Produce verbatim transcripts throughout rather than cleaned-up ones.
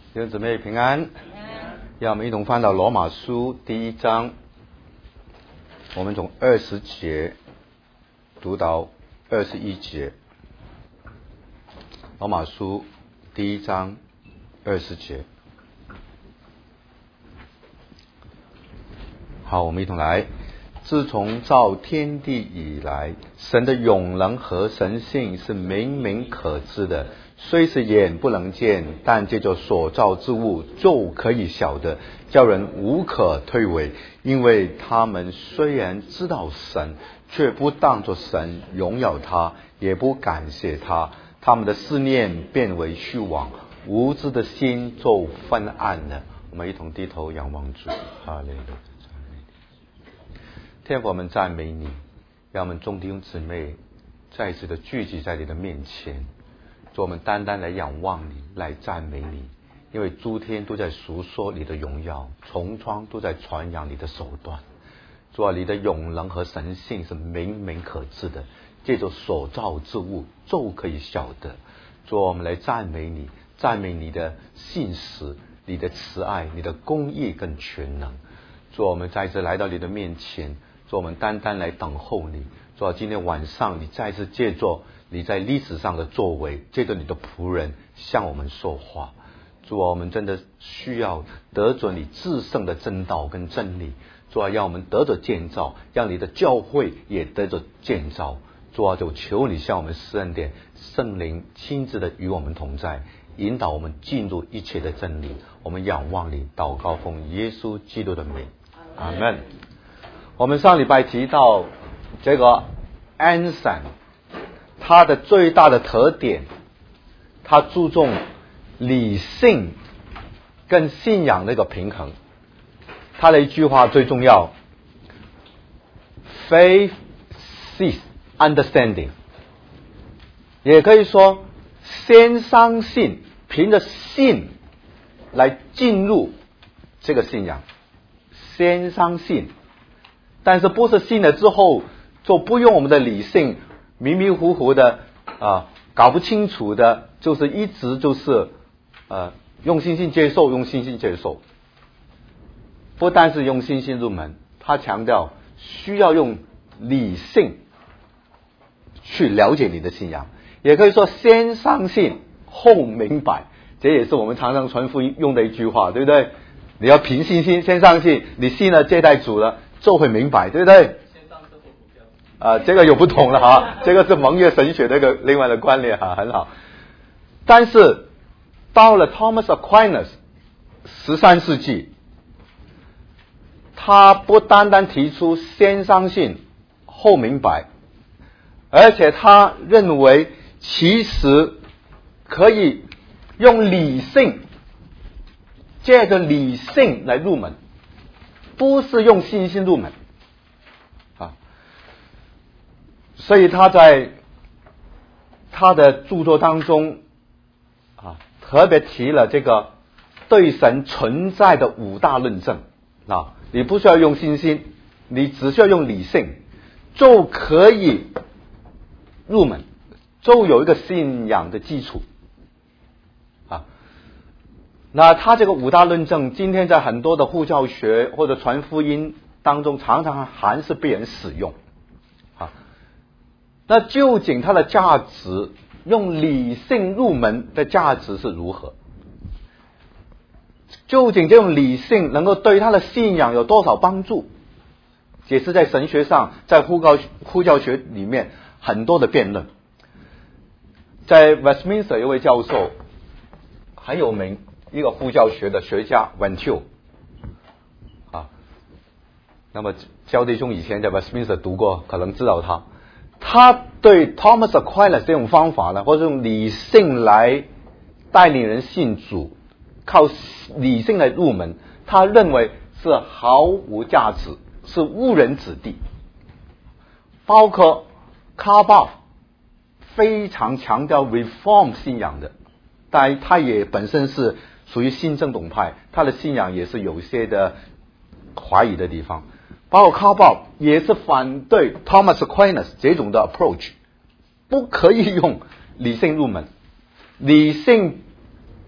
弟兄姊妹平安，让我们一同翻到罗马书第一章，我们从二十节读到二十一节。罗马书第一章二十节。好，我们一同来。自从造天地以来，神的永能和神性是明明可知的，虽是眼不能见，但借着所造之物就可以晓得，叫人无可推诿。因为他们虽然知道神，却不当作神荣耀他，也不感谢他，他们的思念变为虚妄，无知的心就昏暗了。我们一同低头仰望主。哈利路亚。天父，我们赞美你，让我们众弟兄姊妹再次的聚集在你的面前，主，我们单单来仰望你，来赞美你，因为诸天都在述说你的荣耀，穹苍都在传扬你的手段。主啊，你的永能和神性是明明可知的，借着所造之物就可以晓得。主啊，我们来赞美你，赞美你的信实，你的慈爱，你的公义跟全能。主啊，我们再次来到你的面前，主，我们单单来等候你。主啊，今天晚上你再次借着你在历史上的作为，借着你的仆人向我们说话。主啊，我们真的需要得着你至圣的真道跟真理。主啊，让我们得着建造，让你的教会也得着建造。主啊，就求你向我们施恩典，圣灵亲自的与我们同在，引导我们进入一切的真理。我们仰望你，祷告奉耶稣基督的名，阿们。我们上礼拜提到这个安散，它的最大的特点，它注重理性跟信仰的一个平衡。他的一句话最重要 ，faith sees understanding， 也可以说先相信，凭着信来进入这个信仰，先相信。但是不是信了之后就不用我们的理性，迷迷糊糊的啊，搞不清楚的，就是一直就是呃用信心接受，用信心接受。不但是用信心入门，他强调需要用理性去了解你的信仰，也可以说先相信后明白，这也是我们常常传福音用的一句话，对不对？你要凭信心先相信，你信了接待主了就会明白，对不对？啊、呃，这个有不同了哈，这个是蒙越神学的一个另外的观念哈，很好。但是到了 Thomas Aquinas 十三世纪，他不单单提出先相信后明白，而且他认为其实可以用理性，借着理性来入门，不是用信心入门啊。所以他在他的著作当中啊，特别提了这个对神存在的五大论证啊。你不需要用信心，你只需要用理性就可以入门，就有一个信仰的基础啊。那他这个五大论证，今天在很多的护教学或者传福音当中，常常还是被人使用啊。那究竟它的价值，用理性入门的价值是如何？究竟这种理性能够对他的信仰有多少帮助？也是在神学上，在护教护教学里面很多的辩论。在 Westminster 有一位教授很有名，一个护教学的学家 Van Til 啊，那么焦弟兄以前在 Westminster 读过，可能知道他。他对 Thomas Aquinas 这种方法呢，或者用理性来带领人信主，靠理性来入门，他认为是毫无价值，是误人子弟。包括卡巴非常强调 reform 信仰的，但他也本身是属于新正统派，他的信仰也是有一些的怀疑的地方。包括卡巴也是反对 Thomas Aquinas 这种的 approach， 不可以用理性入门，理性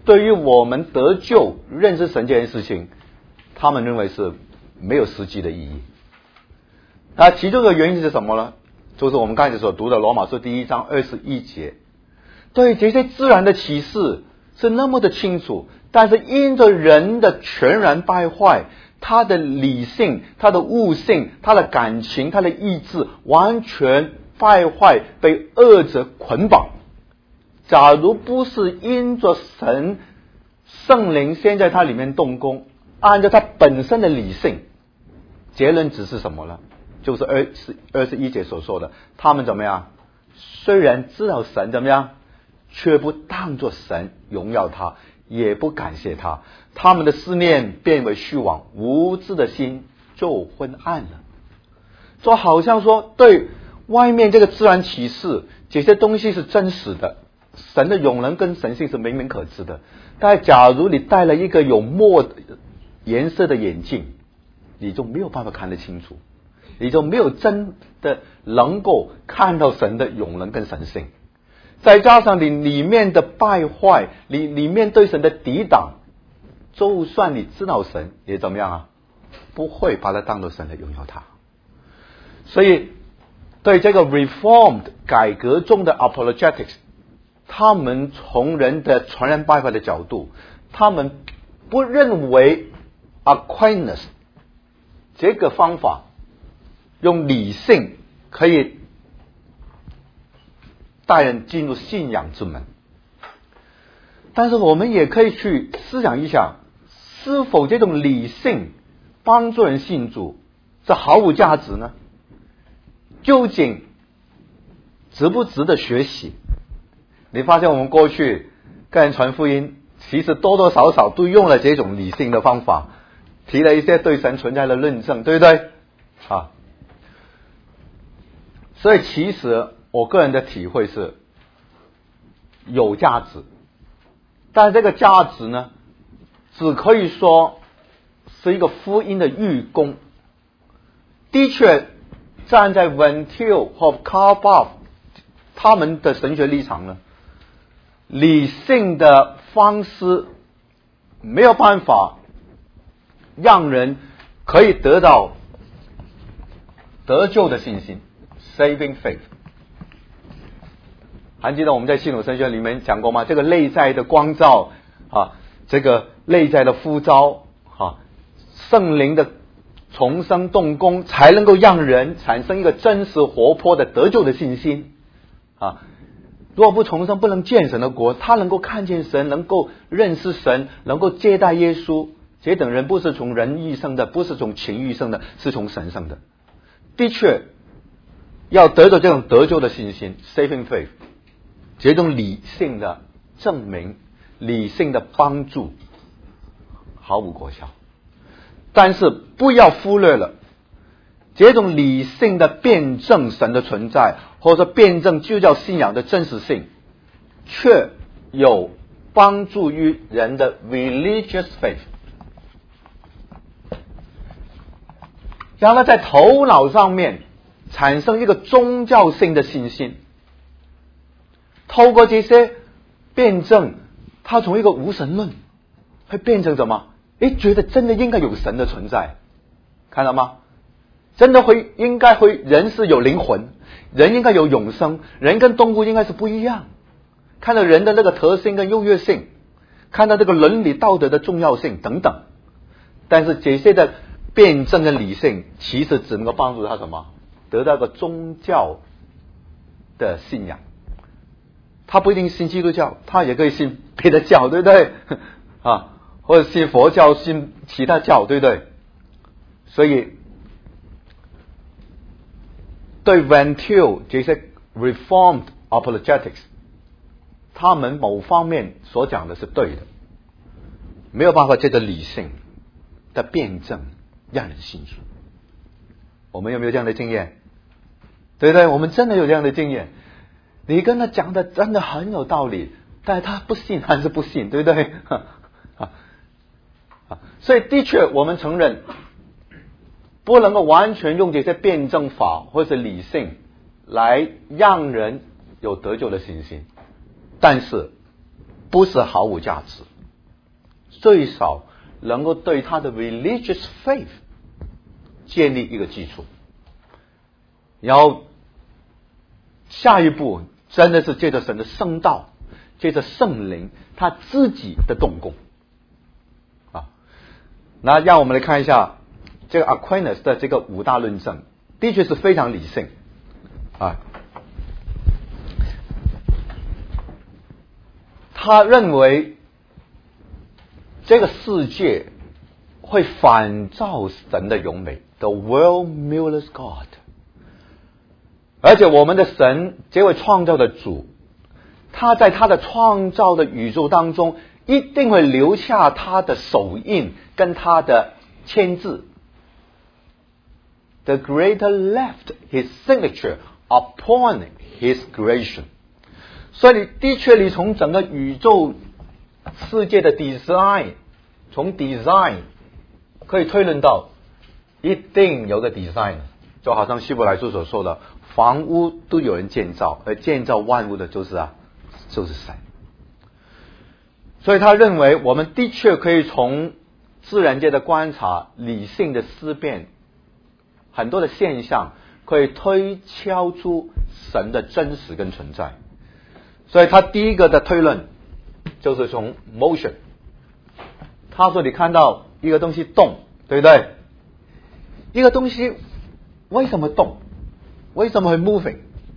对于我们得救、认识神这件事情，他们认为是没有实际的意义。那其中的原因是什么呢？就是我们刚才所读的罗马书第一章二十一节，对这些自然的启示是那么的清楚，但是因着人的全然败坏，他的理性、他的悟性、他的感情、他的意志完全败坏，被恶者捆绑。假如不是因着神圣灵先在他里面动工，按照他本身的理性，结论只是什么呢？就是二十二十一节所说的，他们怎么样？虽然知道神怎么样，却不当作神荣耀他，也不感谢他，他们的思念变为虚妄，无知的心就昏暗了。就好像说，对外面这个自然启示，这些东西是真实的，神的永能跟神性是明明可知的。但假如你戴了一个有墨颜色的眼镜，你就没有办法看得清楚，你就没有真的能够看到神的永能跟神性。再加上你里面的败坏，你里面对神的抵挡，就算你知道神也怎么样啊？不会把它当作神来荣耀他。所以对这个 Reformed 改革中的 Apologetics， 他们从人的全然败坏的角度，他们不认为 Aquinas 这个方法用理性可以带人进入信仰之门。但是我们也可以去思想一下，是否这种理性帮助人信主是毫无价值呢？究竟值不值得学习？你发现我们过去跟人传福音，其实多多少少都用了这种理性的方法，提了一些对神存在的论证，对不对啊？所以其实我个人的体会是有价值，但这个价值呢，只可以说是一个福音的预功。的确站在 Van Til 和 Karl Barth 他们的神学立场呢，理性的方式没有办法让人可以得到得救的信心 Saving Faith。 还记得我们在系统神学里面讲过吗？这个内在的光照啊，这个内在的呼召啊，圣灵的重生动工，才能够让人产生一个真实活泼的得救的信心啊。若不重生，不能见神的国。他能够看见神，能够认识神，能够接待耶稣，这等人不是从人欲生的，不是从情欲生的，是从神生的。的确要得到这种得救的信心 Saving Faith， 这种理性的证明，理性的帮助毫无果效。但是不要忽略了这种理性的辩证神的存在，或者辩证就叫信仰的真实性，却有帮助于人的 religious faith， 让他在头脑上面产生一个宗教性的信心。透过这些辩证，他从一个无神论会变成什么？诶，觉得真的应该有神的存在，看到吗？真的会应该会人是有灵魂，人应该有永生，人跟动物应该是不一样。看到人的那个特性跟优越性，看到这个伦理道德的重要性等等。但是这些的辩证跟理性，其实只能够帮助他什么？得到个宗教的信仰。他不一定信基督教，他也可以信别的教，对不对啊？或者信佛教，信其他教，对不对？所以对 Van Til 这些 Reformed Apologetics， 他们某方面所讲的是对的，没有办法借着理性的辩证让人信主。我们有没有这样的经验？对不对？我们真的有这样的经验。你跟他讲的真的很有道理，但是他不信还是不信，对不对？所以的确我们承认不能够完全用这些辩证法或者理性来让人有得救的信心，但是不是毫无价值，最少能够对他的 religious faith 建立一个基础。然后下一步真的是借着神的圣道，借着圣灵他自己的动工啊。那让我们来看一下这个 Aquinas 的这个五大论证，的确是非常理性啊。他认为这个世界会反照神的荣美 ，The world mirrors God。而且我们的神，这位创造的主，他在他的创造的宇宙当中，一定会留下他的手印跟他的签字。The Creator left His signature upon His creation。所以的确，你从整个宇宙世界的 design， 从 design 可以推论到，一定有个 design， 就好像希伯来书所说的，房屋都有人建造，而建造万物的就是啊，就是神。所以他认为，我们的确可以从自然界的观察、理性的思辨，很多的现象可以推敲出神的真实跟存在。所以他第一个的推论就是从 motion。他说你看到一个东西动，对不对？一个东西为什么动？为什么会 moving？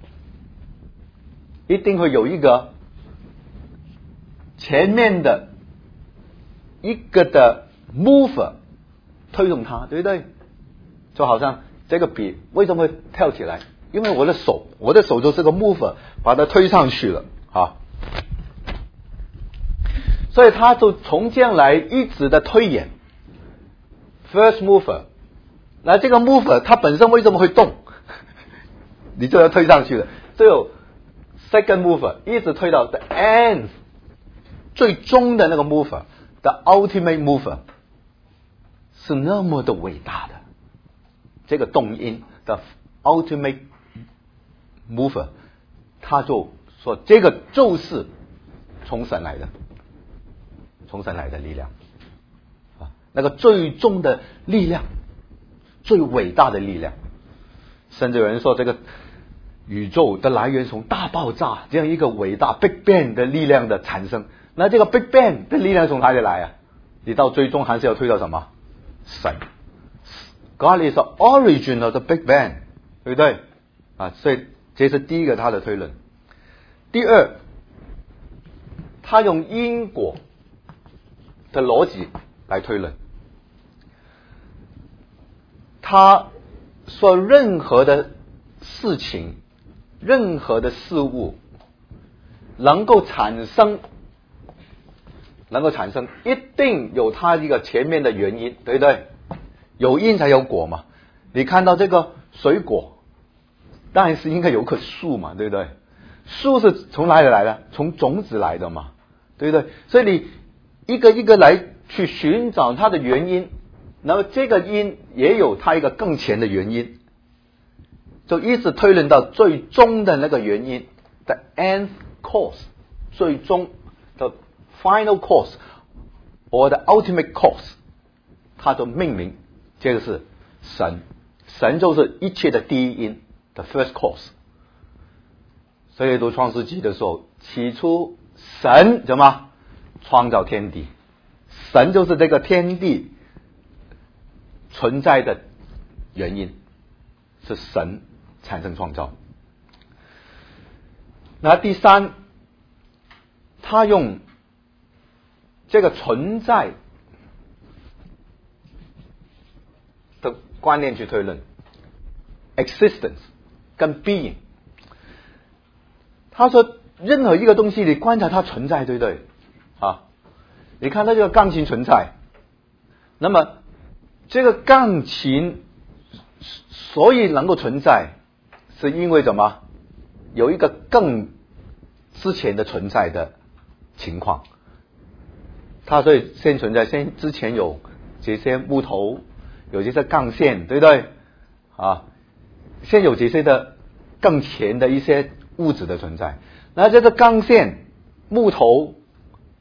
一定会有一个前面的一个的 mover 推动它，对不对？就好像这个笔为什么会跳起来？因为我的手，我的手就是个 mover， 把它推上去了啊。所以他就从这样来一直的推演 first mover。那这个 mover 它本身为什么会动？你就要推上去了。最后 second mover 一直推到 the end， 最终的那个 mover， the ultimate mover 是那么的伟大的。这个动因的 ultimate mover， 他就说这个就是从神来的，从神来的力量啊，那个最终的力量，最伟大的力量。甚至有人说这个宇宙的来源从大爆炸这样一个伟大 Big Bang 的力量的产生。那这个 Big Bang 的力量从哪里来啊？你到最终还是要推到什么？神。God is the origin of the Big Bang， 对不对啊？所以这是第一个他的推论。第二，他用因果的逻辑来推论。他说任何的事情，任何的事物能够产生能够产生一定有它一个前面的原因，对不对？有因才有果嘛。你看到这个水果，当然是应该有棵树嘛，对不对？树是从哪里来的？从种子来的嘛，对不对？所以你一个一个来去寻找它的原因，然后这个因也有它一个更前的原因，就一直推论到最终的那个原因 the end cause， 最终的 final cause or the ultimate cause， 它都命名这个是神，神就是一切的第一因 the first cause。 所以读创世纪的时候，起初神怎么创造天地，神就是这个天地存在的原因，是神产生创造。那第三，他用这个存在的观念去推论 existence 跟 being。他说任何一个东西你观察它存在，对不对啊？你看它这个钢琴存在，那么这个钢琴所以能够存在，是因为什么？有一个更之前的存在的情况。它所以先存在，先之前有这些木头，有这些钢线，对不对啊？先有这些的更前的一些物质的存在。那这个钢线、木头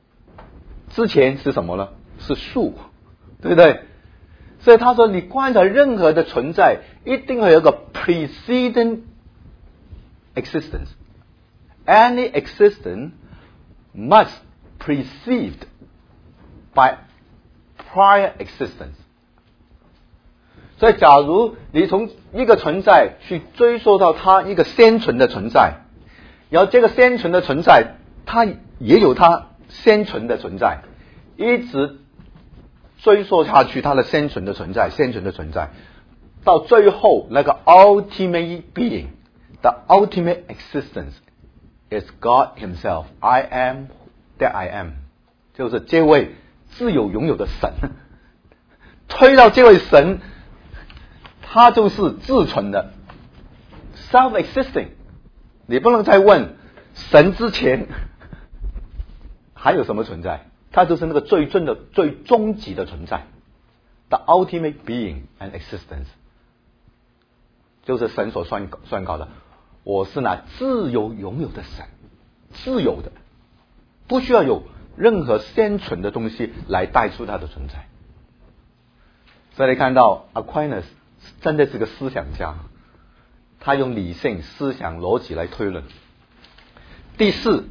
之前是什么呢？是树，对不对？所以他说，你观察任何的存在，一定会有一个 preceding existence. Any existence must preceded by prior existence. 所以假如你从一个存在去追溯到它一个先存的存在，然后这个先存的存在它也有它先存的存在，一直追溯下去它的先存的存在先存的存在，到最后那个 ultimate being, the ultimate existence is God himself. I am that I am. 就是这位自有拥有的神，推到这位神他就是自存的 self-existing. 你不能再问神之前还有什么存在，他就是那个最真的最终极的存在 the ultimate being and existence. 就是神所宣宣告的，我是那自由拥有的神，自由的，不需要有任何先存的东西来带出它的存在。所以你看到 Aquinas 真的是个思想家，他用理性思想逻辑来推论。第四，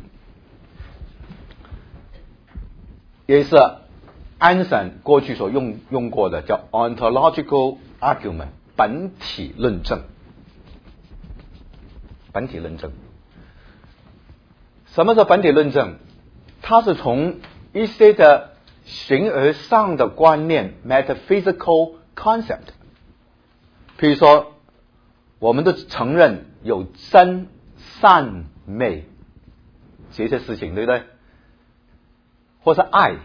也是安神过去所用用过的，叫 ontological argument, 本体论证。本体论证，什么是本体论证？它是从一些的形而上的观念 metaphysical concept， 比如说我们都承认有真善美这些事情，对不对？或是爱，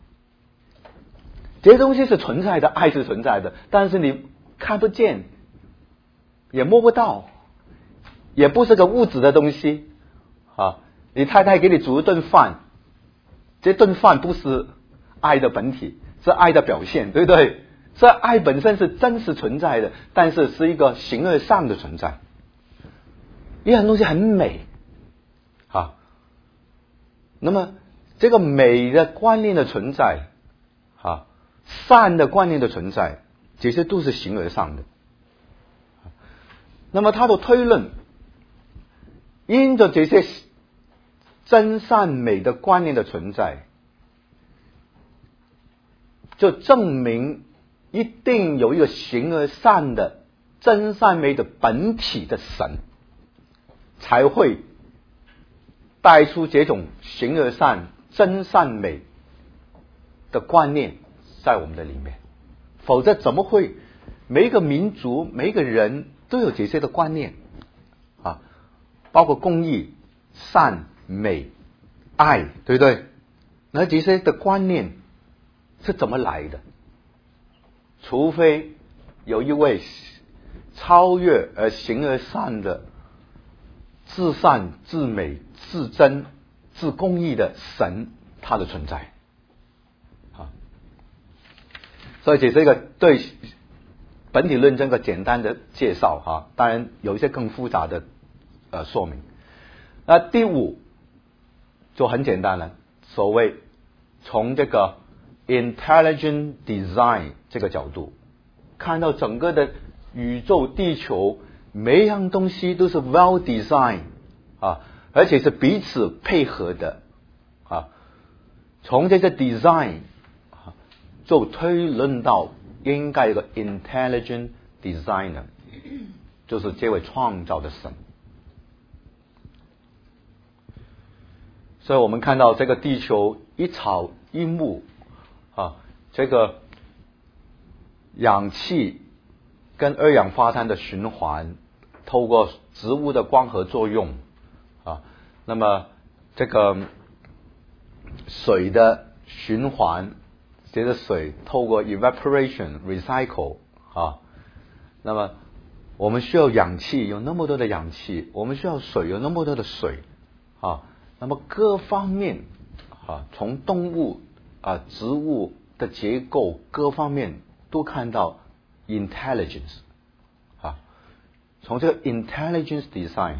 这些东西是存在的，爱是存在的，但是你看不见也摸不到，也不是个物质的东西啊。你太太给你煮一顿饭，这顿饭不是爱的本体，是爱的表现，对不对？所以爱本身是真实存在的，但是是一个形而上的存在。一样东西很美啊，那么这个美的观念的存在啊，善的观念的存在，这些都是形而上的。那么他的推论，因着这些真善美的观念的存在，就证明一定有一个形而上的真善美的本体的神，才会带出这种形而上真善美的观念在我们的里面。否则怎么会每一个民族每一个人都有这些的观念啊，包括公义、善、美、爱，对不对？那这些的观念是怎么来的？除非有一位超越而形而上的至善、至美、至真、至公义的神，他的存在啊。所以这是一个对本体论证个简单的介绍哈，当然有一些更复杂的呃说明。那第五就很简单了，所谓从这个 intelligent design 这个角度看到整个的宇宙地球每一样东西都是 well designed 啊，而且是彼此配合的啊。从这个 design 啊，就推论到应该有个 intelligent designer， 就是这位创造的神。所以我们看到这个地球一草一木啊，这个氧气跟二氧化碳的循环，透过植物的光合作用啊，那么这个水的循环，这个水透过 evaporation recycle 啊，那么我们需要氧气，有那么多的氧气，我们需要水，有那么多的水啊，那么各方面啊，从动物啊、植物的结构各方面都看到 intelligence 啊，从这个 intelligence design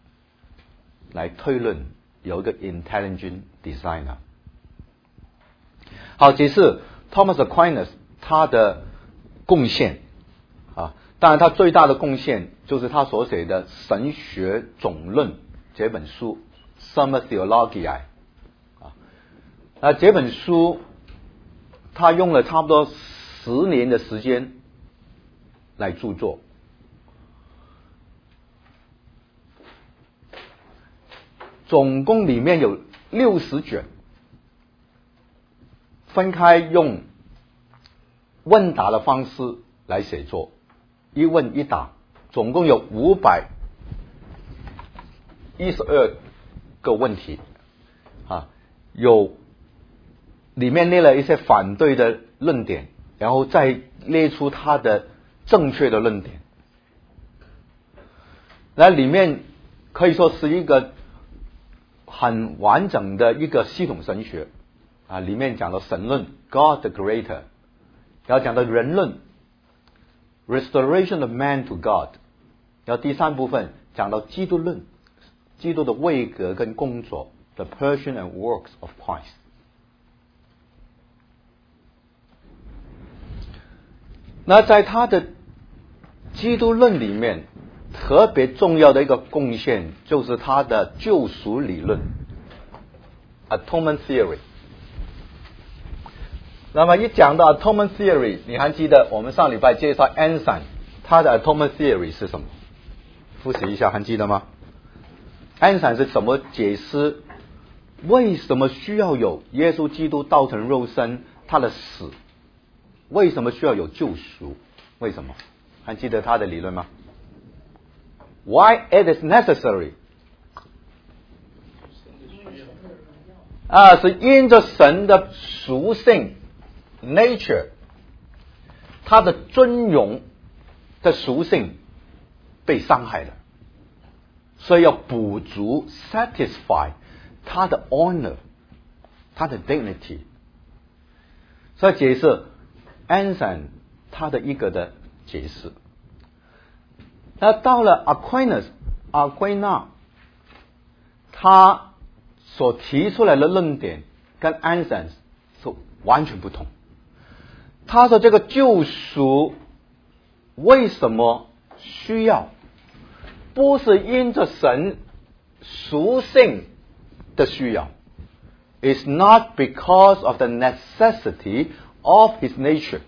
来推论有一个 intelligent designer。 好，解释 Thomas Aquinas 他的贡献啊，当然他最大的贡献就是他所写的《神学总论》这本书 Summa Theologiae 啊，那这本书他用了差不多十年的时间来著作，总共里面有六十卷，分开用问答的方式来写作，一问一答，总共有五百一十二个问题啊，有里面列了一些反对的论点，然后再列出他的正确的论点。那里面可以说是一个很完整的一个系统神学啊，里面讲到神论 God the Creator， 然后讲到人论 Restoration of Man to God， 然后第三部分讲到基督论，基督的位格跟工作 The Person and Works of Christ。 那在他的基督论里面特别重要的一个贡献就是他的救赎理论 Atonement Theory。 那么一讲到 Atonement Theory， 你还记得我们上礼拜介绍 Anselm 他的 Atonement Theory 是什么？复习一下，还记得吗？ Anselm 是怎么解释为什么需要有耶稣基督道成肉身，他的死为什么需要有救赎？为什么？还记得他的理论吗？ Why it is necessary？ 啊，是因着神的属性 nature， 他的尊荣的属性被伤害了，所以要补足 satisfy 他的 honor， 他的 dignity。 所以解释Anselm 他的一个的解释。那到了 Aquinas 阿圭那，他所提出来的论点跟 Anselm 是完全不同。他说这个救赎为什么需要，不是因着神属性的需要， It's not because of the necessity of his nature，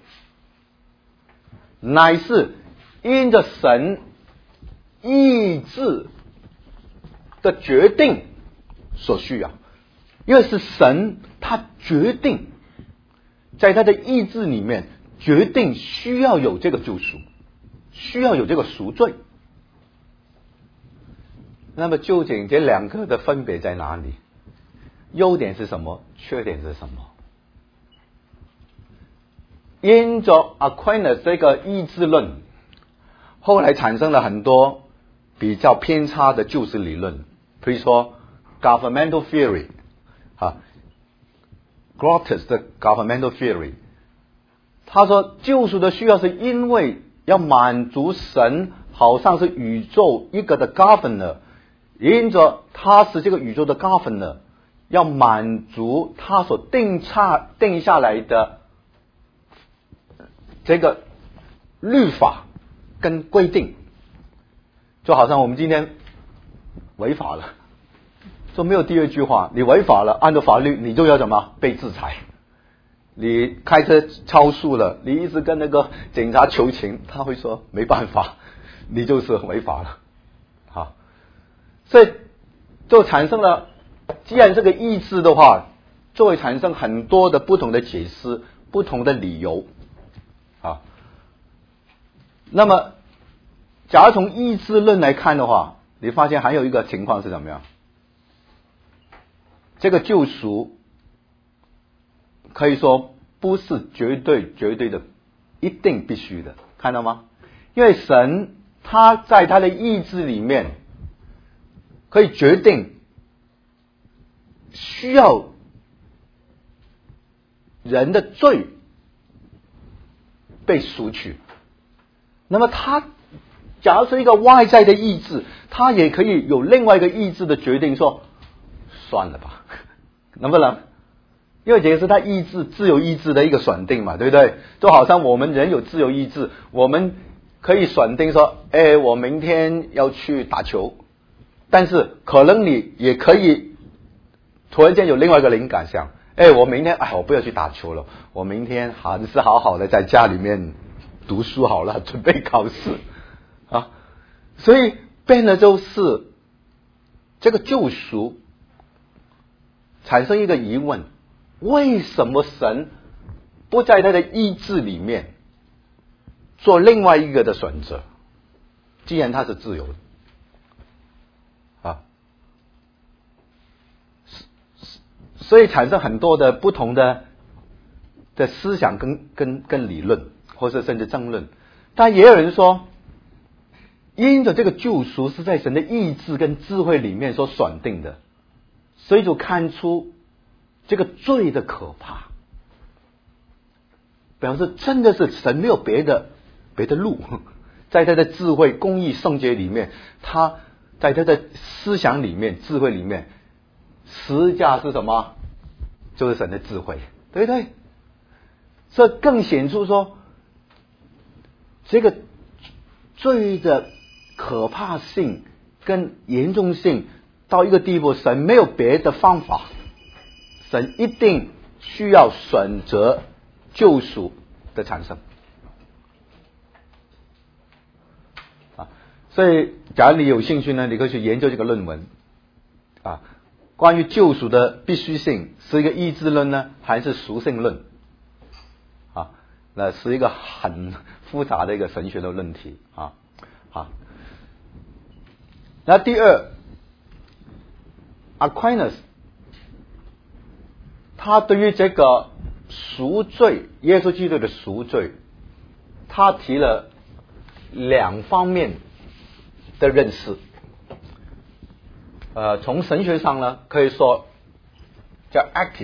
乃是因着神意志的决定所需要。因为是神他决定在他的意志里面决定需要有这个救赎，需要有这个赎罪。那么究竟这两个的分别在哪里？优点是什么？缺点是什么？因着 Aquinas 这个意志论，后来产生了很多比较偏差的救赎理论，比如说 governmental theory 啊 Grottus 的 governmental theory， 他说救赎的需要是因为要满足神好像是宇宙一个的 governor， 因着他是这个宇宙的 governor， 要满足他所定下定下来的这个律法跟规定，就好像我们今天违法了，说没有第二句话，你违法了，按照法律你就要怎么被制裁。你开车超速了，你一直跟那个警察求情，他会说没办法，你就是违法了。好，所以就产生了，既然这个意志的话，就会产生很多的不同的解释，不同的理由。啊，那么假如从意志论来看的话，你发现还有一个情况是怎么样？这个救赎可以说不是绝对绝对的一定必须的，看到吗？因为神他在他的意志里面可以决定需要人的罪被赎取，那么他假如是一个外在的意志，他也可以有另外一个意志的决定说算了吧，能不能？ 因为这个是他意志自由意志的一个选定嘛，对不对？就好像我们人有自由意志，我们可以选定说，哎，我明天要去打球，但是可能你也可以突然间有另外一个灵感，想，哎，我明天哎，我不要去打球了，我明天还是好好的在家里面读书好了，准备考试啊。所以变了就是这个救赎产生一个疑问，为什么神不在他的意志里面做另外一个的选择？既然他是自由的啊，所以产生很多的不同的的思想跟跟跟理论，或者甚至争论。但也有人说，因着这个救赎是在神的意志跟智慧里面所选定的，所以就看出这个罪的可怕，表示真的是神没有别的别的路，在他的智慧、公义、圣洁里面，他在他的思想里面、智慧里面，十架是什么？就是神的智慧，对不对？这更显出说，这个罪的可怕性跟严重性到一个地步，神没有别的方法，神一定需要选择救赎的产生啊。所以假如你有兴趣呢，你可以去研究这个论文啊，关于救赎的必须性，是一个意志论呢，还是属性论啊？那是一个很复杂的一个神学的问题啊。好，那第二 ，Aquinas 他对于这个赎罪，耶稣基督的赎罪，他提了两方面的认识。呃，从神学上呢，可以说叫 active，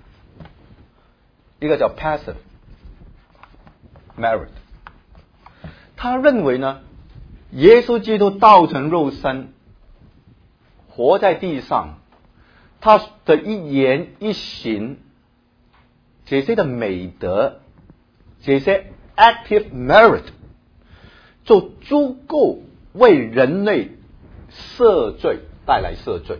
一个叫 passive merit。他认为呢，耶稣基督道成肉身，活在地上，他的一言一行，这些的美德，这些 active merit， 就足够为人类赦罪，带来赦罪。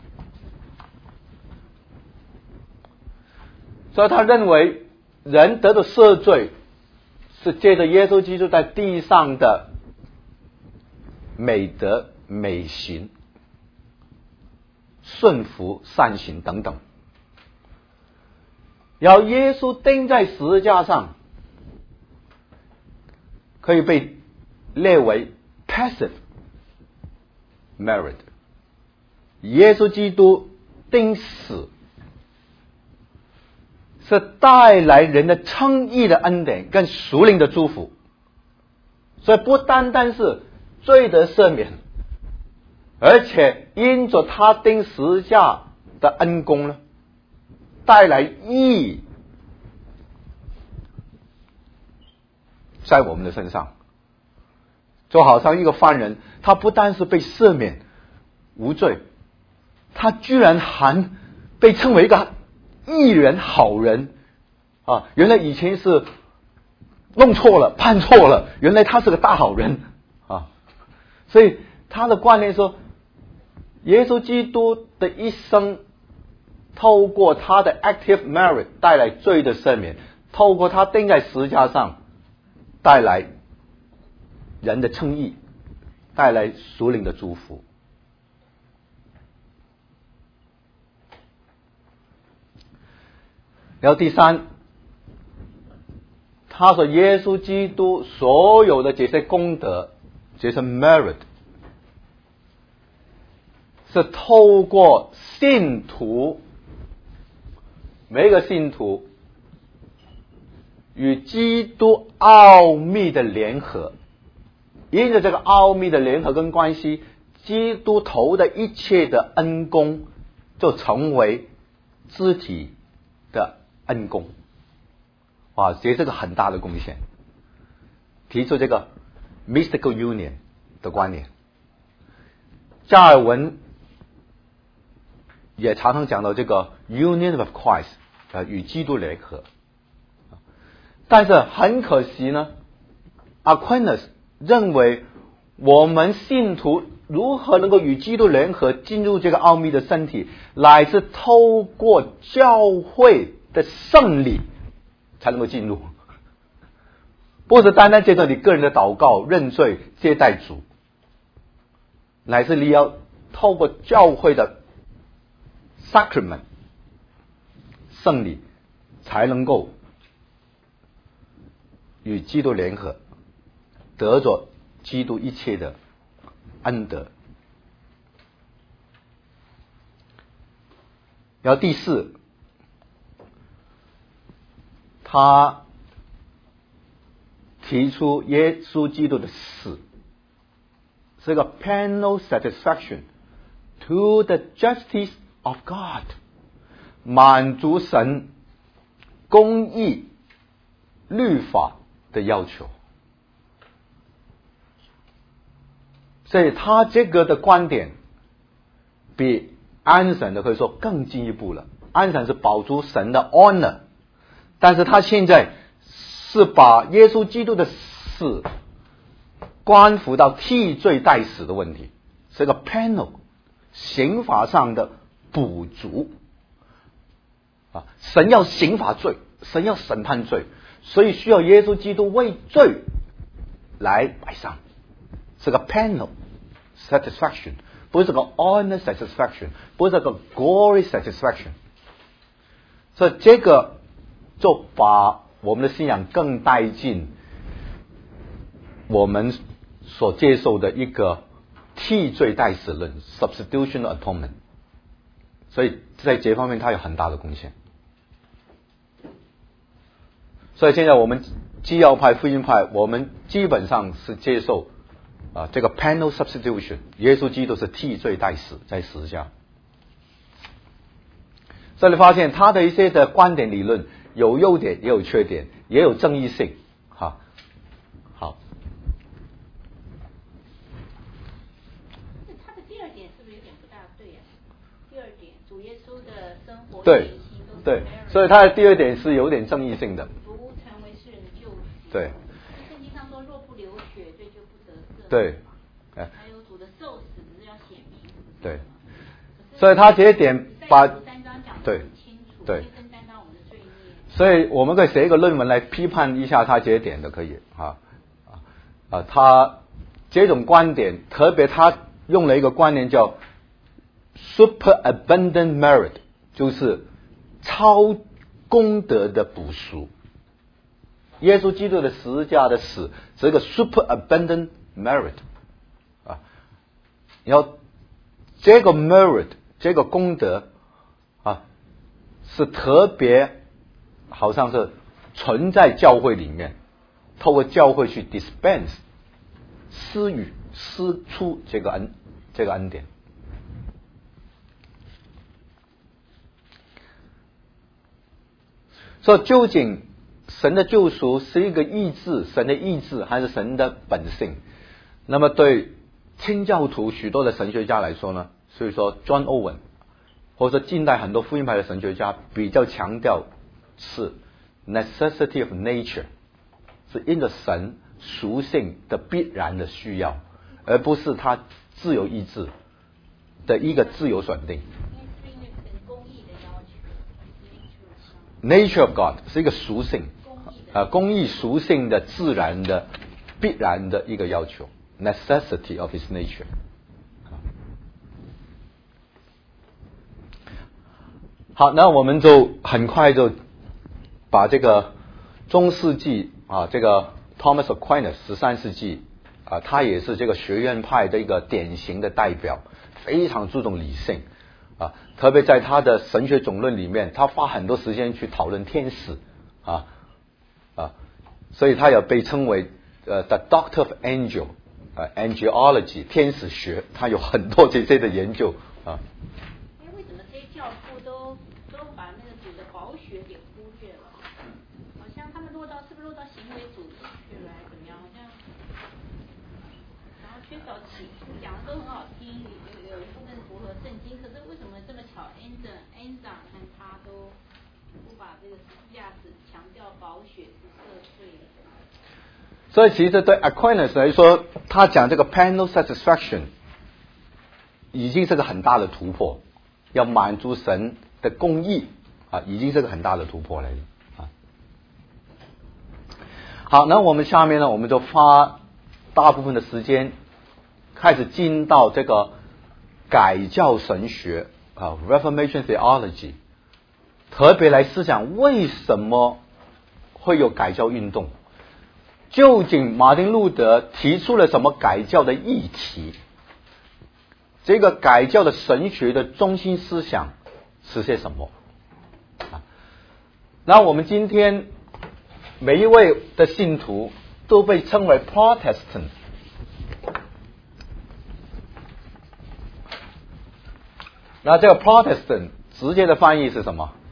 所以他认为人得到赦罪是借着耶稣基督在地上的美德、美行、顺服、善行等等。然后耶稣钉在十字架上，可以被列为 passive merit。耶稣基督钉死是带来人的称义的恩典跟属灵的祝福，所以不单单是罪得赦免，而且因着他钉十字架的恩功呢，带来义在我们的身上。就好像一个犯人，他不单是被赦免无罪，他居然还被称为一个义人、好人啊！原来以前是弄错了、判错了，原来他是个大好人啊！所以他的观念说，耶稣基督的一生透过他的 active merit 带来罪的赦免，透过他钉在十字架上带来人的称义，带来属灵的祝福。然后第三，他说耶稣基督所有的这些功德，这些 merit， 是透过信徒，每一个信徒与基督奥秘的联合，因着这个奥秘的联合跟关系，基督头的一切的恩功就成为肢体的恩功。哇，这是个很大的贡献，提出这个 mystical union 的观念。加尔文也常常讲到这个 union of Christ， 呃与基督联合。但是很可惜呢 ，Aquinas 认为我们信徒如何能够与基督联合，进入这个奥秘的身体，乃是透过教会的圣礼才能够进入，不是单单借着你个人的祷告、认罪、接待主，乃是你要透过教会的 sacrament 圣礼，才能够与基督联合，得着基督一切的恩德。然后第四，他提出耶稣基督的死是个 penal satisfaction to the justice of God， 满足神公义律法的要求。所以他这个的观点比安神的可以说更进一步了。安神是保住神的 honor， 但是他现在是把耶稣基督的死关乎到替罪代死的问题，是个 penal 刑法上的补足啊，神要刑罚罪，神要审判罪，所以需要耶稣基督为罪来摆上，是个 penal satisfaction， 不是个 honor satisfaction， 不是个 glory satisfaction。 所以这个就把我们的信仰更带进我们所接受的一个替罪代死论 substitutional atonement， 所以在这方面它有很大的贡献。所以现在我们基要派、福音派，我们基本上是接受啊这个 penal substitution， 耶稣基督是替罪代死，在十字架。所以你发现他的一些的观点理论有优点也有缺点，也有争议性。哈，好。 他的第二点是不是有点不大对啊？第二点，主耶稣的生活对对，所以他的第二点是有点争议性的。 不成为世人的救赎。 对。 圣经上说，若不流血，罪就不得赦。 对。 还有主的受死只是要显明。 对。所以他这一点把对对，所以我们可以写一个论文来批判一下他这一点的，可以啊啊，他这种观点，特别他用了一个观念叫 superabundant merit， 就是超功德的补赎。耶稣基督的十字架的死是一个 superabundant merit 啊，然后这个 merit 这个功德啊，是特别好像是存在教会里面，透过教会去 dispense 施予施出这个恩这个恩典。所以究竟神的救赎是一个意志，神的意志还是神的本性？那么对清教徒许多的神学家来说呢，所以说 John Owen 或者近代很多福音派的神学家比较强调是 necessity of nature， 是因着神属性的必然的需要，而不是他自由意志的一个自由选定。Nature of God 是一个属性，啊，公义属性的自然的必然的一个要求 ，necessity of His nature。好，那我们就很快就把这个中世纪啊，这个 Thomas Aquinas 十三世纪啊，他也是这个学院派的一个典型的代表，非常注重理性。啊，特别在他的神学总论里面，他花很多时间去讨论天使啊啊，所以他也被称为呃 The Doctor of Angel， 呃 Angelology 天使学，他有很多这些的研究啊。 哎，为什么这些教父都都把那个主的宝血给忽略了？好像他们落到是不是落到行为主义去了，还是怎么样？好像然后缺少起初，讲的都很好听，有有一部分符合圣经，可是为什么这么巧 ，Anza Anza 和他都不把这个十字架只强调宝血是赦罪的。 所以其实对 Aquinas 来说，他讲这个 penal satisfaction 已经是个很大的突破，要满足神的公义啊，已经是个很大的突破来了啊。好，那我们下面呢，我们就花大部分的时间开始进到这个改教神学啊 Reformation Theology， 特别来思想为什么会有改教运动，究竟马丁路德提出了什么改教的议题，这个改教的神学的中心思想是些什么啊？那我们今天每一位的信徒都被称为 Protestant， 那这个 Protestant 直接的翻译是什么？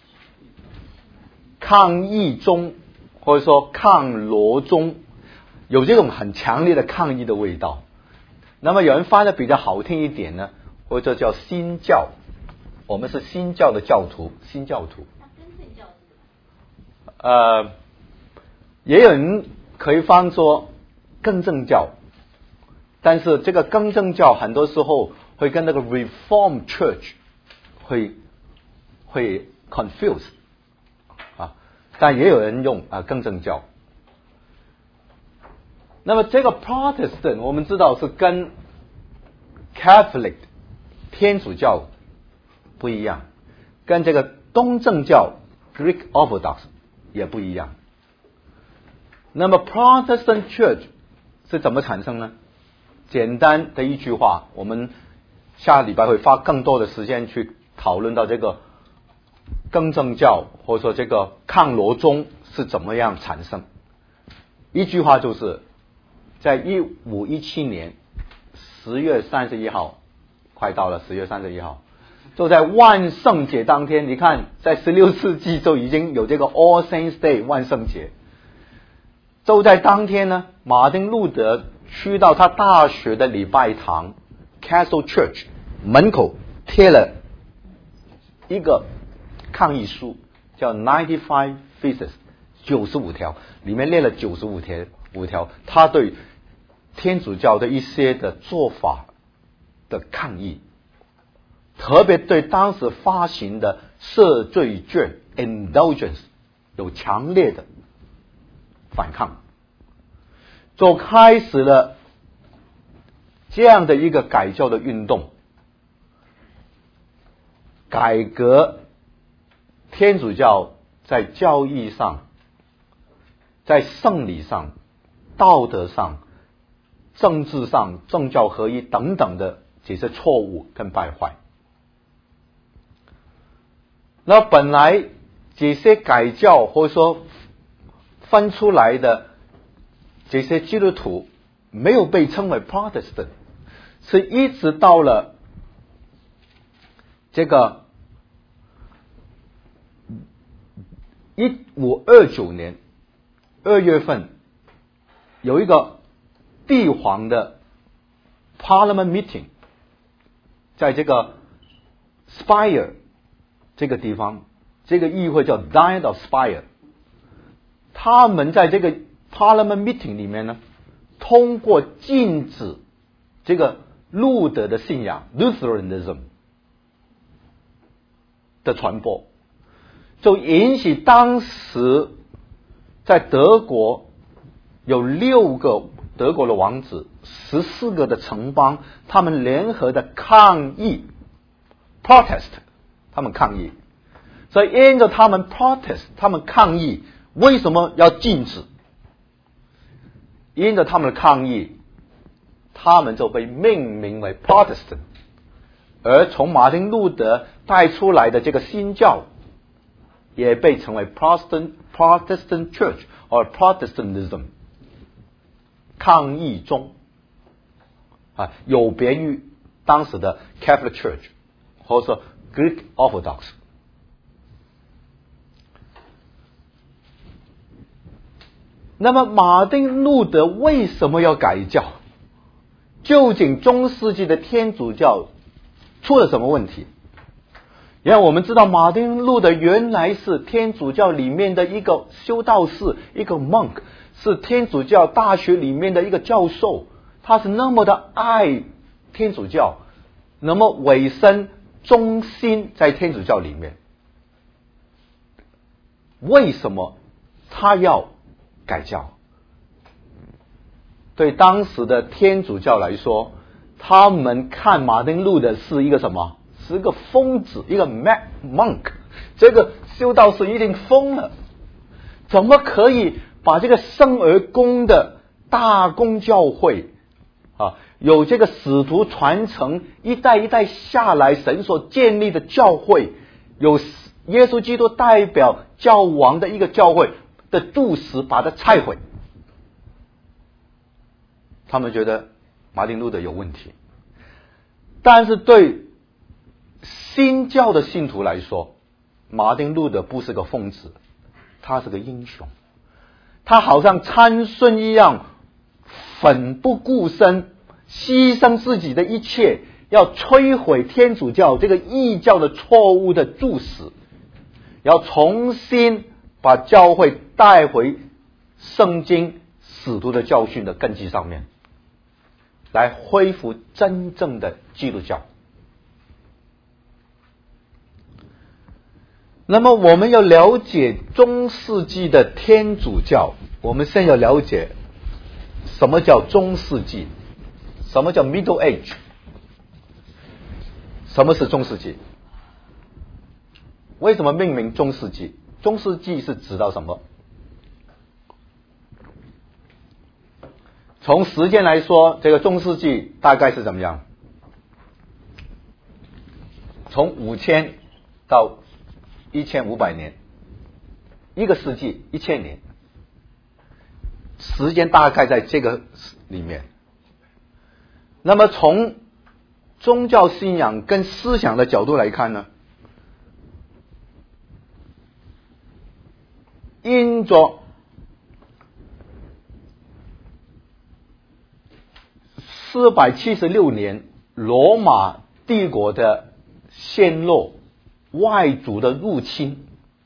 抗议宗，或者说抗罗宗，有这种很强烈的抗议的味道。那么有人翻的比较好听一点呢，或者叫新教，我们是新教的教徒，新教徒。呃，也有人可以翻作更正教，但是这个更正教很多时候会跟那个 Reform Church 会会 confuse 啊，但也有人用啊更正教。那么这个 Protestant 我们知道是跟 Catholic 天主教不一样，跟这个东正教 Greek Orthodox 也不一样。那么 Protestant Church 是怎么产生呢？简单的一句话，我们下礼拜会花更多的时间去讨论到这个更正教或者说这个抗罗宗是怎么样产生。一句话就是，在一五一七年十月三十一号，快到了十月三十一号，就在万圣节当天，你看在十六世纪就已经有这个 All Saints Day 万圣节，就在当天呢，马丁路德去到他大学的礼拜堂 Castle Church 门口贴了一个抗议书，叫 ninety-five Theses 九十五条，里面列了九十五条五条他对天主教的一些的做法的抗议，特别对当时发行的赦罪券 Indulgence 有强烈的反抗，就开始了这样的一个改教的运动，改革天主教在教义上、在圣礼上、道德上、政治上、政教合一等等的这些错误跟败坏。那本来这些改教或者说分出来的这些基督徒没有被称为 Protestant， 是一直到了这个一五二九年二月份，有一个帝皇的 Parliament Meeting， 在这个 Spire 这个地方，这个议会叫 Diet of Spire， 他们在这个 Parliament Meeting 里面呢，通过禁止这个路德的信仰 Lutheranism 的传播，就引起当时在德国有六个德国的王子，十四个的城邦，他们联合的抗议 protest， 他们抗议。所以因着他们 protest， 他们抗议，为什么要禁止？因着他们的抗议，他们就被命名为 Protestant， 而从马丁路德带出来的这个新教也被称为 Protestant Protestant Church or Protestantism， 抗议宗啊，有别于当时的 Catholic Church 或者说 Greek Orthodox。那么马丁路德为什么要改教？究竟中世纪的天主教出了什么问题？ 因为我们知道马丁路德原来是天主教里面的一个修道士，一个 monk， 是天主教大学里面的一个教授，他是那么的爱天主教，那么委身忠心在天主教里面。为什么他要改教？对当时的天主教来说，他们看马丁路德是一个什么？是一个疯子，一个 monk， 这个修道士一定疯了，怎么可以把这个圣而公的大公教会啊，有这个使徒传承一代一代下来神所建立的教会，有耶稣基督代表教王的一个教会的柱石把它拆毁？他们觉得马丁路德有问题。但是对新教的信徒来说，马丁路德不是个疯子，他是个英雄。他好像参孙一样，奋不顾身，牺牲自己的一切，要摧毁天主教这个异教的错误的柱石，要重新把教会带回圣经使徒的教训的根基上面，来恢复真正的基督教。那么我们要了解中世纪的天主教，我们先要了解什么叫中世纪，什么叫 Middle Age， 什么是中世纪？为什么命名中世纪？中世纪是指到什么？从时间来说，这个中世纪大概是怎么样？从五千到一千五百年，一个世纪一千年，时间大概在这个里面。那么从宗教信仰跟思想的角度来看呢，因着四百七十六年罗马帝国的陷落，外族的入侵，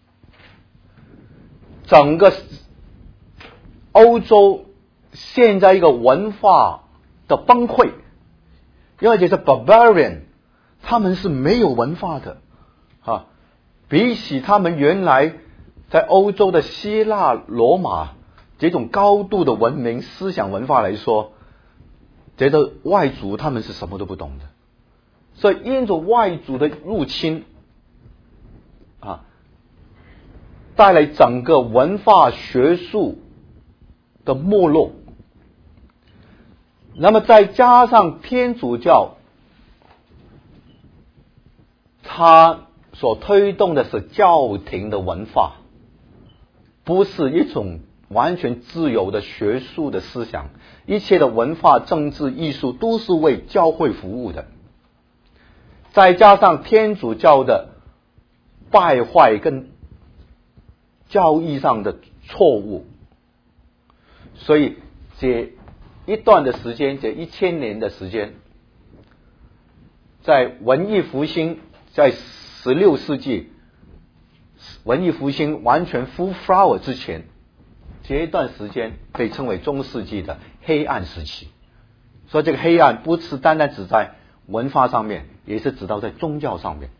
整个欧洲现在一个文化的崩溃，因为这些 barbarian 他们是没有文化的啊，比起他们原来在欧洲的希腊罗马这种高度的文明思想文化来说，觉得外族他们是什么都不懂的。所以因着外族的入侵啊，带来整个文化学术的没落。那么再加上天主教，它所推动的是教廷的文化，不是一种完全自由的学术的思想，一切的文化、政治、艺术都是为教会服务的。再加上天主教的败坏跟教义上的错误，所以这一段的时间，这一千年的时间，在文艺复兴，在十六世纪文艺复兴完全 full flower 之前，这一段时间被称为中世纪的黑暗时期。所以这个黑暗不是单单指在文化上面，也是指到在宗教上面。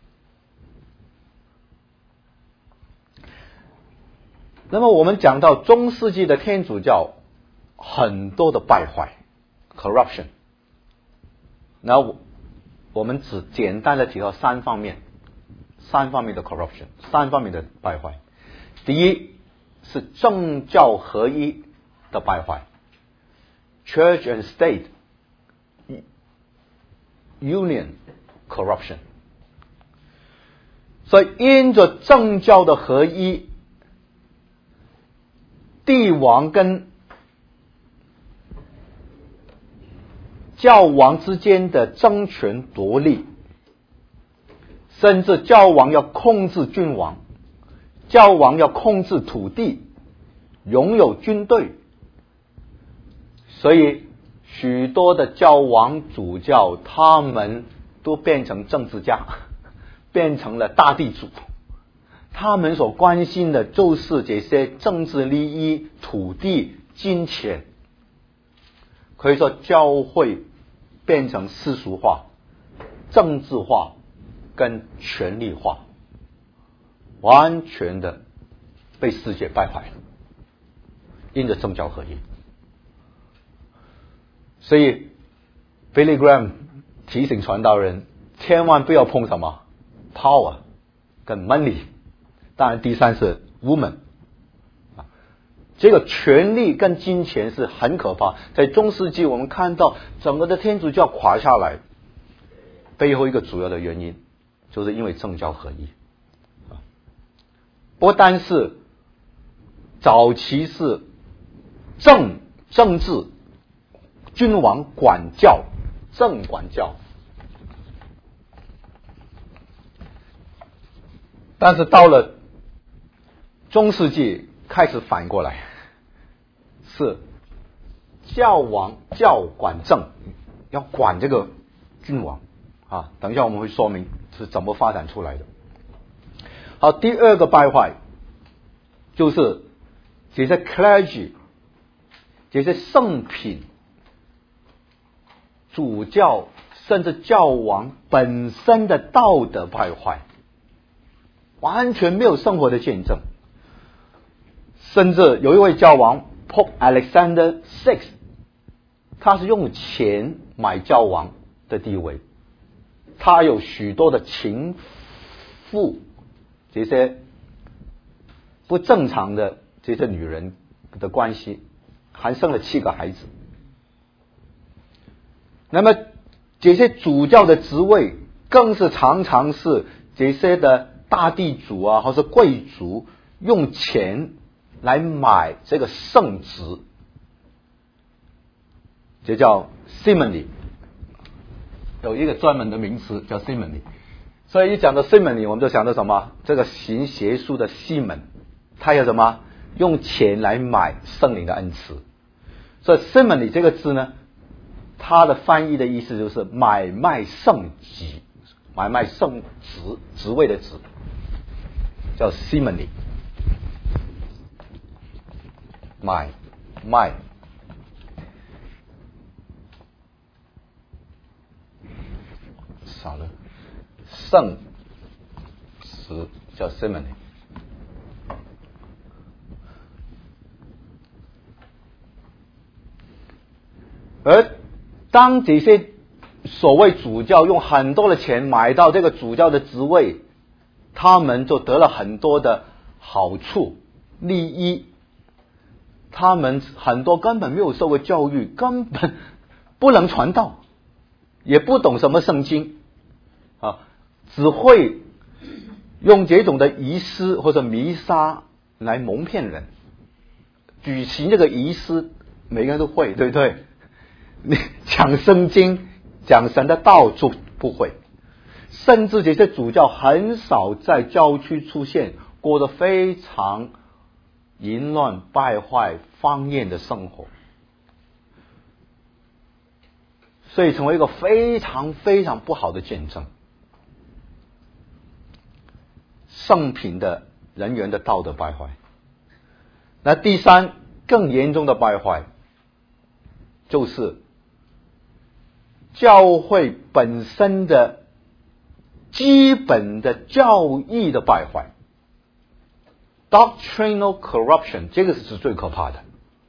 那么我们讲到中世纪的天主教很多的败坏 corruption， 那我我们只简单的提到三方面，三方面的 corruption， 三方面的败坏。第一是政教合一的败坏 ，Church and State Union corruption。所以因着政教的合一，帝王跟教王之间的争权夺利，甚至教王要控制君王，教王要控制土地，拥有军队，所以许多的教王主教他们都变成政治家， 变成了大地主，他们所关心的就是这些政治利益、土地、金钱。可以说教会变成世俗化、政治化跟权力化，完全的被世界败坏了，因着政教合一。所以 Billy Graham 提醒传道人千万不要碰什么 power 跟 money， 当然第三是 woman。这个权力跟金钱是很可怕，在中世纪我们看到整个的天主教垮下来，背后一个主要的原因就是因为政教合一。不单是早期是政政治君王管教，政管教，但是到了中世纪开始反过来，是教王教管政，要管这个君王啊。等一下我们会说明是怎么发展出来的。好，第二个败坏就是这些 clergy， 这些圣品、主教甚至教王本身的道德败坏，完全没有生活的见证。甚至有一位教王 Pope Alexander the Sixth， 他是用钱买教王的地位，他有许多的情妇，这些不正常的这些女人的关系，还生了七个孩子。那么这些主教的职位更是常常是这些的大地主啊，或是贵族用钱来买这个圣职，这叫 simony， 有一个专门的名词叫 simony。 所以一讲到 simony， 我们就想到什么？这个行邪术的西门，他有什么？用钱来买圣灵的恩赐。所以 simony 这个字呢，它的翻译的意思就是买卖圣职，买卖圣职，职位的职，叫 simony。买卖少了圣词叫 simony。 而当这些所谓主教用很多的钱买到这个主教的职位，他们就得了很多的好处利益。他们很多根本没有受过教育，根本不能传道，也不懂什么圣经啊，只会用这种的仪式或者弥撒来蒙骗人。举行这个仪式每个人都会，对不对？你讲圣经讲神的道就不会。甚至这些主教很少在教区出现，过得非常淫乱败坏荒宴的生活，所以成为一个非常非常不好的见证。圣品的人员的道德败坏。那第三更严重的败坏，就是教会本身的基本的教义的败坏。Doctrinal corruption， 这个是最可怕的，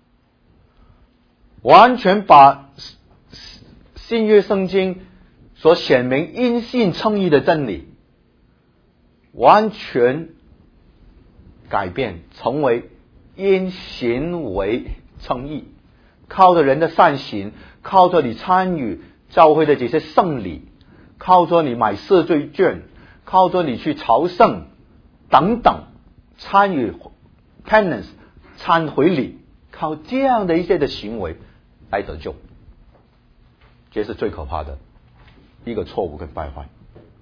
完全把新约圣经所显明因信称义的真理完全改变，成为因行为称义，靠着人的善行，靠着你参与教会的这些圣礼，靠着你买赦罪券，靠着你去朝圣等等，参与 penance 忏悔礼，靠这样的一些的行为来得救，这是最可怕的一个错误跟败坏。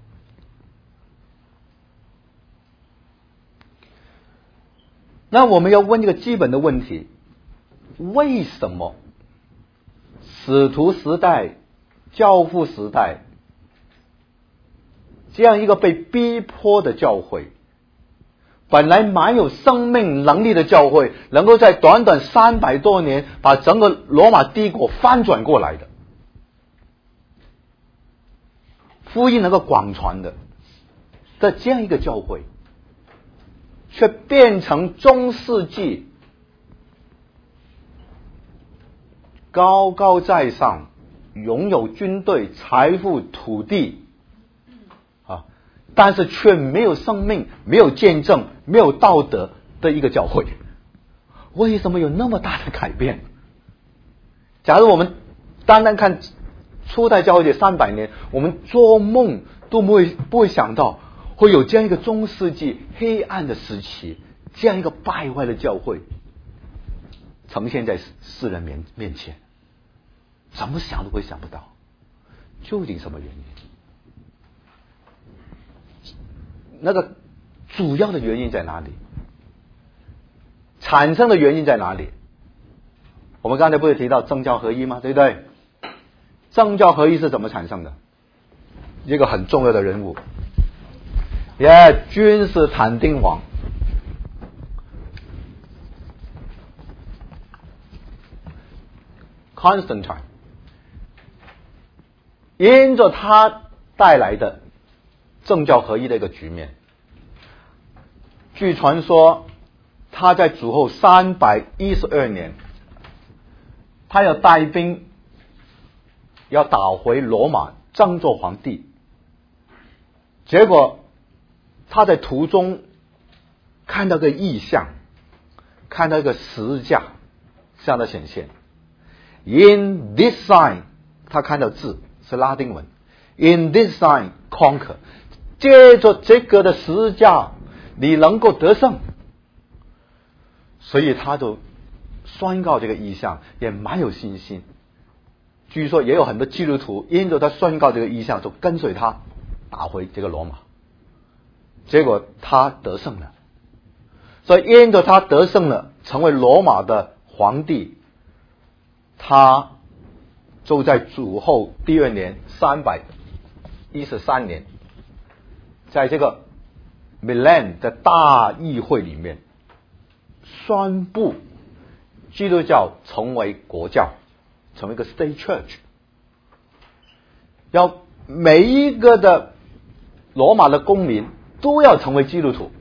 那我们要问一个基本的问题，为什么使徒时代、教父时代这样一个被逼迫的教会，本来蛮有生命能力的教会，能够在短短三百多年把整个罗马帝国翻转过来的，福音能够广传的的这样一个教会，却变成中世纪高高在上，拥有军队、财富、土地啊，但是却没有生命、没有见证、没有道德的一个教会。为什么有那么大的改变？假如我们单单看初代教会这三百年，我们做梦都不会不会想到会有这样一个中世纪黑暗的时期，这样一个败坏的教会呈现在世人面面前，怎么想都会想不到，究竟什么原因？那个主要的原因在哪里？产生的原因在哪里？我们刚才不是提到政教合一吗？对不对？政教合一是怎么产生的？一个很重要的人物，也君士坦丁王。Constantine， 因着他带来的政教合一的一个局面，据传说他在主后三百一十二年，他要带兵要打回罗马，争做皇帝。结果他在途中看到个异象，看到一个十字架向他显现。In this sign， 他看到字是拉丁文。In this sign conquer， 借着这个的十字架，你能够得胜。所以他就宣告这个异象，也蛮有信心。据说也有很多基督徒因着他宣告这个异象，就跟随他打回这个罗马。结果他得胜了，所以因着他得胜了，成为罗马的皇帝。他就在主后第二年三百一十三年，在这个米兰的大议会里面宣布基督教成为国教，成为一个 state church， 要每一个的罗马的公民都要成为基督徒，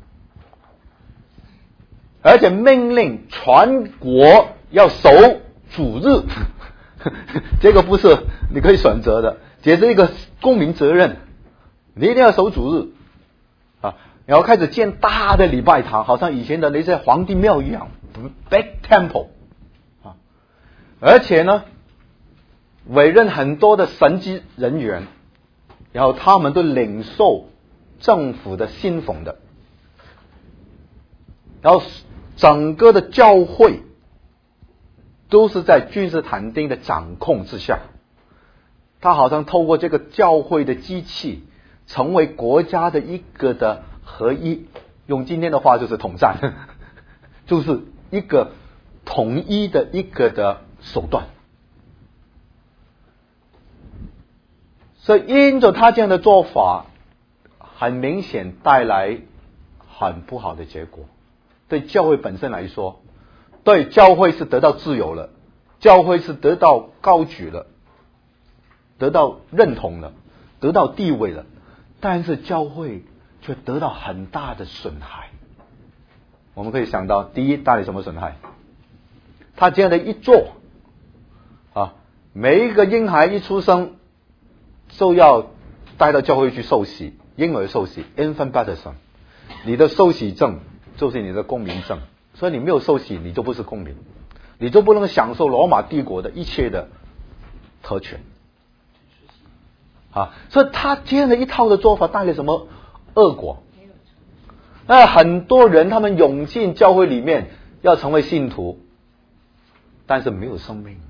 而且命令全国要守主日，这个不是你可以选择的，这是一个公民责任，你一定要守主日啊！然后开始建大的礼拜堂，好像以前的那些皇帝庙一样 ，big temple 啊！而且呢，委任很多的神职人员，然后他们都领受政府的薪俸的，然后整个的教会都是在君士坦丁的掌控之下，他好像透过这个教会的机器，成为国家的一个的合一，用今天的话就是统战，就是一个统一的一个的手段。所以因着他这样的做法，很明显带来很不好的结果。对教会本身来说，对教会是得到自由了，教会是得到高举了，得到认同了，得到地位了，但是教会却得到很大的损害。我们可以想到，第一，带来什么损害？他这样的一做啊，每一个婴孩一出生就要带到教会去受洗，婴儿受洗 infant baptism， 你的受洗证就是你的公民证，所以你没有受洗，你就不是公民，你就不能享受罗马帝国的一切的特权啊！所以他这样的一套的做法带来什么恶果？那很多人他们涌进教会里面要成为信徒，但是没有生命。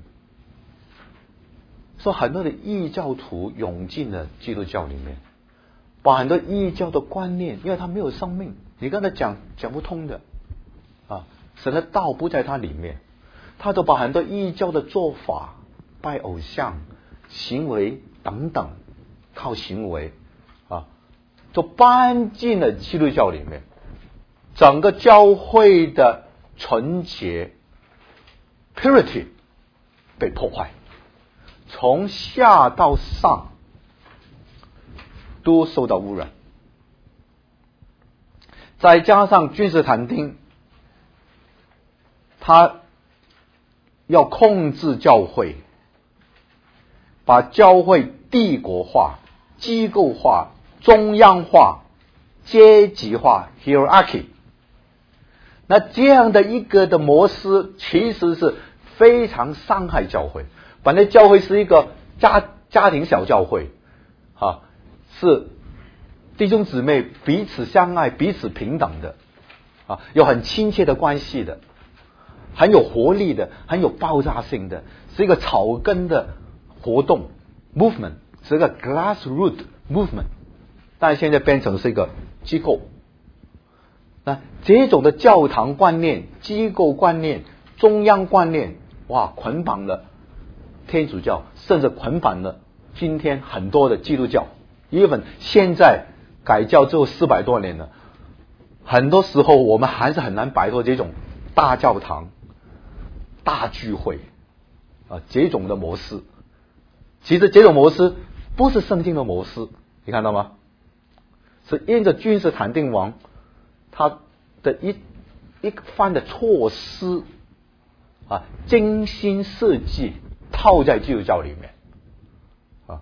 所以很多的异教徒涌进了基督教里面，把很多异教的观念，因为他没有生命，你跟他讲讲不通的啊，神的道不在他里面，他就把很多异教的做法、拜偶像、行为等等，靠行为啊就搬进了基督教里面，整个教会的纯洁 purity 被破坏，从下到上都受到污染。再加上君士坦丁他要控制教会，把教会帝国化、机构化、中央化、阶级化 hierarchy。 那这样的一个的模式其实是非常伤害教会。本来教会是一个家家庭小教会啊，是弟兄姊妹彼此相爱、彼此平等的啊，有很亲切的关系的，很有活力的，很有爆炸性的，是一个草根的活动 movement， 是一个 grassroot movement。 但现在变成是一个机构。那这种的教堂观念、机构观念、中央观念，哇，捆绑了天主教，甚至捆绑了今天很多的基督教。even 现在改教之后四百多年了，很多时候我们还是很难摆脱这种大教堂、大聚会啊这种的模式。其实这种模式不是圣经的模式，你看到吗？是因着君士坦丁王他的一一番的措施啊，精心设计套在基督教里面啊，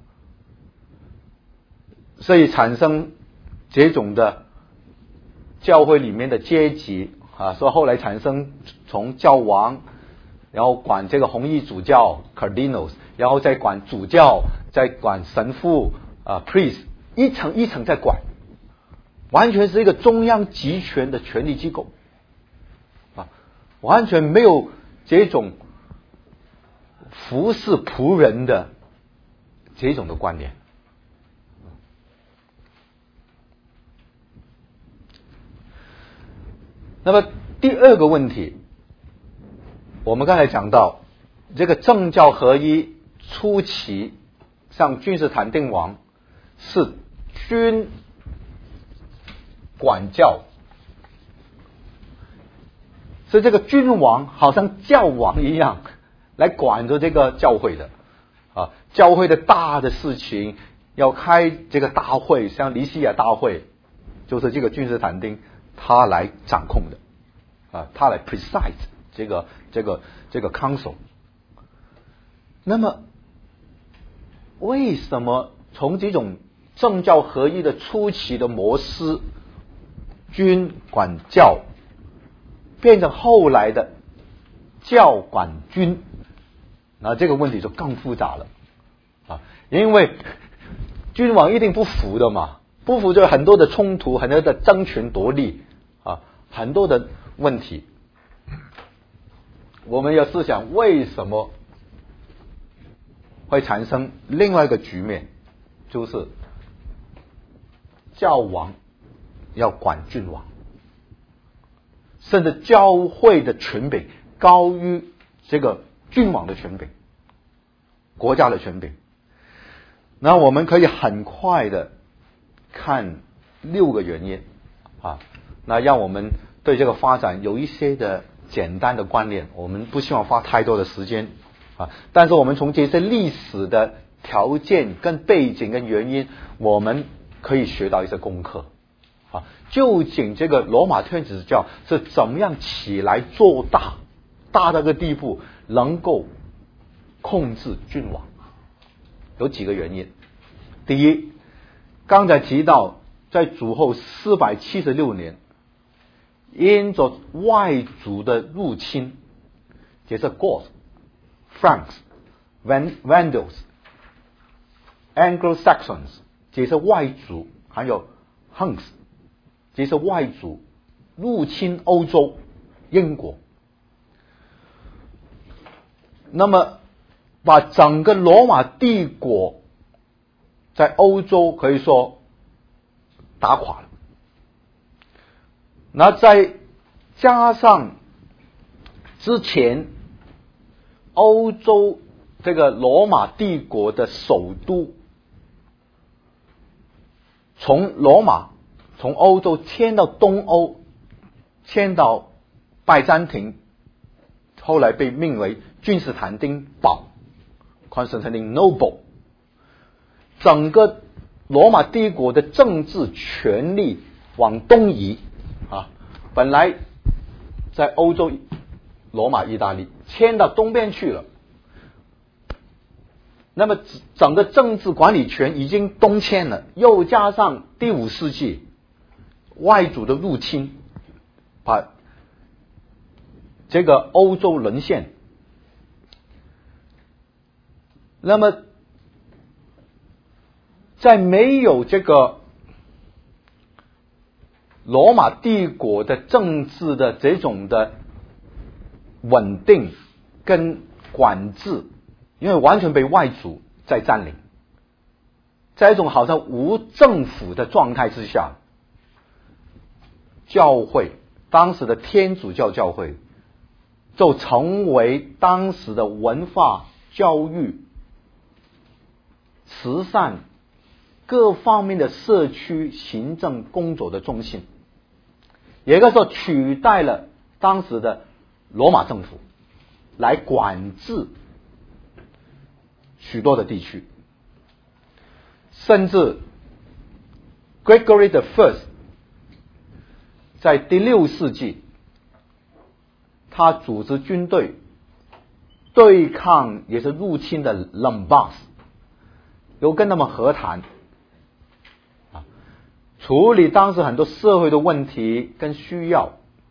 所以产生这种的教会里面的阶级啊，所以后来产生从教王，然后管这个红衣主教 cardinals， 然后再管主教，再管神父啊 priest， 一层一层在管，完全是一个中央集权的权力机构啊，完全没有这种服侍仆人的这种的观念。那么第二个问题，我们刚才讲到这个政教合一初期，像君士坦丁王是君管教，是这个君王好像教王一样来管着这个教会的啊，教会的大的事情要开这个大会，像尼西亚大会，就是这个君士坦丁他来掌控的啊，他来 preside 这个这个这个 council。那么为什么从这种政教合一的初期的模式，君管教，变成后来的教管君？那这个问题就更复杂了啊，因为君王一定不服的嘛，不服就有很多的冲突，很多的争权夺利啊，很多的问题。我们要思想为什么会产生另外一个局面，就是教王要管君王，甚至教会的权柄高于这个君王的权柄，国家的权柄。那我们可以很快的看六个原因啊，那让我们对这个发展有一些的简单的观念。我们不希望花太多的时间啊，但是我们从这些历史的条件跟背景跟原因，我们可以学到一些功课啊。究竟这个罗马天主教是怎么样起来做大，大到个地步能够控制君王？有几个原因。第一，刚才提到在主后四百七十六年，因着外族的入侵，这是 Goths、Franks、Vandals、Anglo-Saxons， 这是外族，还有 Huns， 这是外族入侵欧洲英国，那么把整个罗马帝国在欧洲可以说打垮了。那再加上之前欧洲这个罗马帝国的首都从罗马从欧洲迁到东欧，迁到拜占庭，后来被命为君士坦丁堡 Constantinople。 整个罗马帝国的政治权力往东移啊，本来在欧洲罗马意大利迁到东边去了，那么整个政治管理权已经东迁了，又加上第五世纪外族的入侵，把这个欧洲沦陷。那么在没有这个罗马帝国的政治的这种的稳定跟管制，因为完全被外族在占领，在一种好像无政府的状态之下，教会当时的天主教教会就成为当时的文化、教育、慈善各方面的社区行政工作的中心，也就是说取代了当时的罗马政府来管制许多的地区。甚至 Gregory the First 在第六世纪，他组织军队对抗也是入侵的 Lombards， 有跟他们和谈，处理当时很多社会的问题跟需要。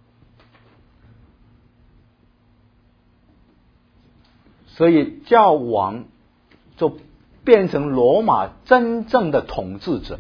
所以教皇就变成罗马真正的统治者。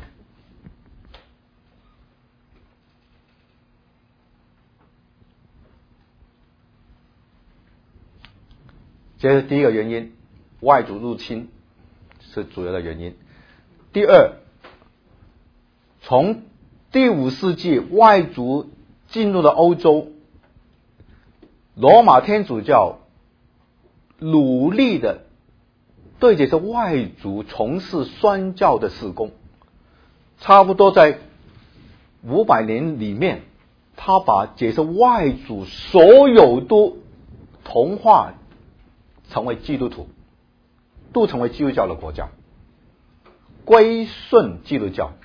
这是第一个原因，外族入侵是主要的原因。第二，从第五世纪外族进入了欧洲，罗马天主教努力的对这些外族从事宣教的事工，差不多在五百年里面，他把这些外族所有都同化成为基督徒，都成为基督教的国家，归顺基督教。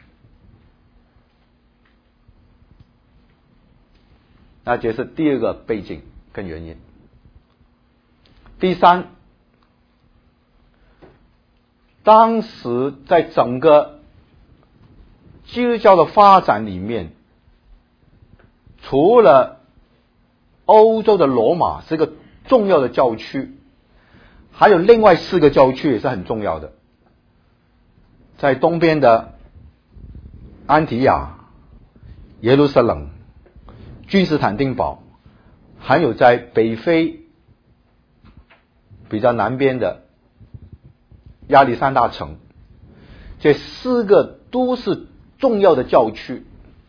那这是第二个背景跟原因。第三，当时在整个基督教的发展里面，除了欧洲的罗马是个重要的教区，还有另外四个教区也是很重要的，在东边的安提亚、耶路撒冷、君士坦丁堡，还有在北非比较南边的亚历山大城，这四个都是重要的教区。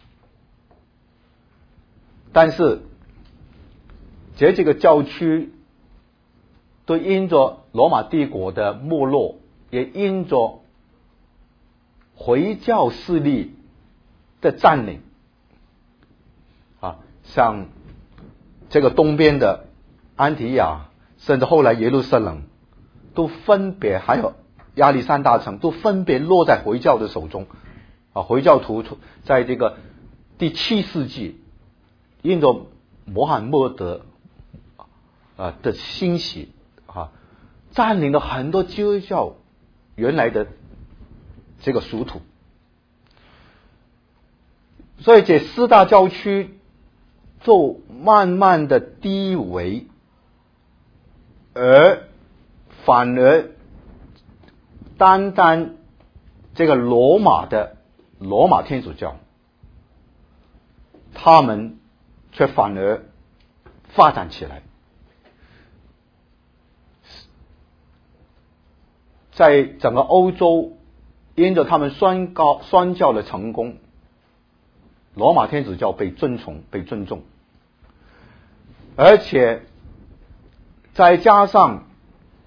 但是这几个教区都因着罗马帝国的没落，也因着回教势力的占领啊，像这个东边的安提亚，甚至后来耶路撒冷，都分别还有亚历山大城，都分别落在回教的手中啊。回教徒在这个第七世纪，因着穆罕默德啊的兴起啊，占领了很多基督教原来的这个属土，所以这四大教区就慢慢的低微，而反而单单这个罗马的罗马天主教，他们却反而发展起来。在整个欧洲，因着他们宣告宣教的成功，罗马天主教被尊崇被尊重，而且再加上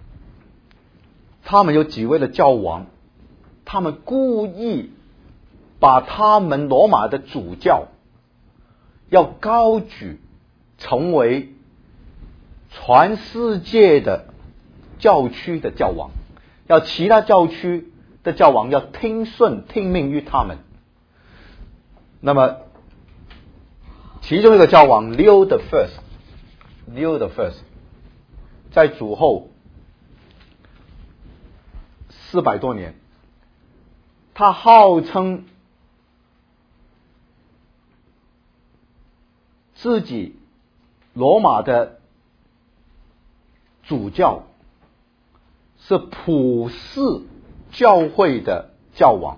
他们有几位的教皇，他们故意把他们罗马的主教要高举成为全世界的教区的教王，要其他教区的教王要听顺听命于他们。那么其中一个教王 Leo the First Leo the First 在主后四百多年，他号称自己罗马的主教是普世教会的教王。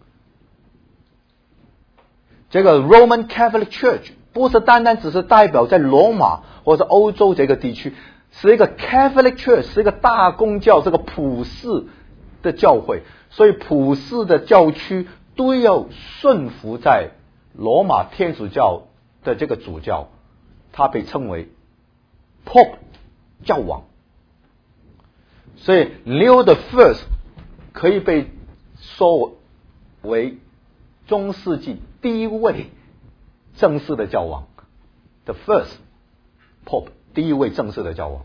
这个 Roman Catholic Church 不是单单只是代表在罗马或者欧洲这个地区，是一个 Catholic Church， 是一个大公教，是个普世的教会，所以普世的教区都要顺服在罗马天主教的这个主教，他被称为 Pope 教王。所以 Leo the First 可以被说为中世纪第一位正式的教王 ，the first Pope， 第一位正式的教王。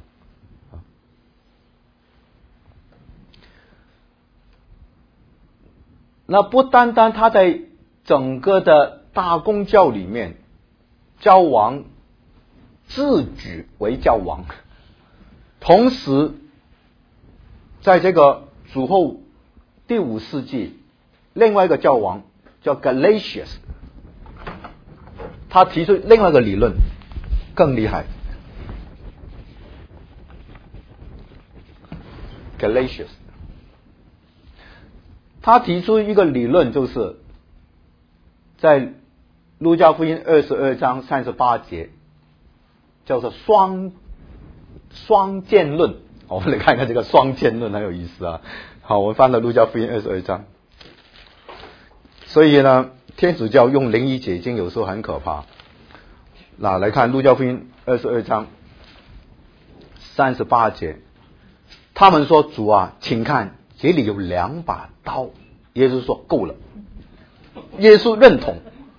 那不单单他在整个的大公教里面，教王自举为教王，同时在这个主后第五世纪，另外一个教王叫 Gelasius， 他提出另外一个理论更厉害。Gelasius 他提出一个理论，就是在路加福音二十二章三十八节，叫做双双剑论。我们来看看这个双剑论，很有意思啊。好，我们翻了路加福音二十二章。所以呢，天主教用灵异解经有时候很可怕。那来看路加福音二十二章三十八节，他们说：“主啊，请看，这里有两把刀。”耶稣说：“够了。”耶稣认同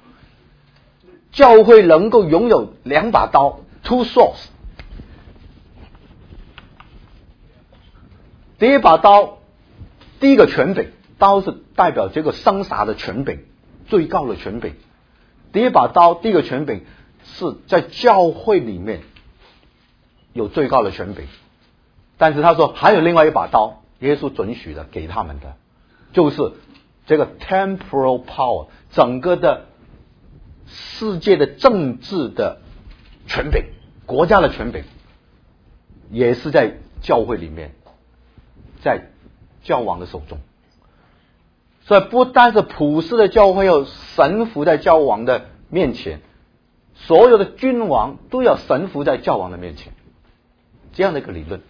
教会能够拥有两把刀 ，two swords。第一把刀，第一个权柄，刀是代表这个生杀的权柄，最高的权柄。第一把刀，第一个权柄是在教会里面有最高的权柄，但是他说还有另外一把刀，耶稣准许的给他们的，就是这个 temporal power， 整个的世界的政治的权柄，国家的权柄，也是在教会里面，在教王的手中。所以不单是普世的教会要臣服在教王的面前，所有的君王都要臣服在教王的面前，这样的一个理论。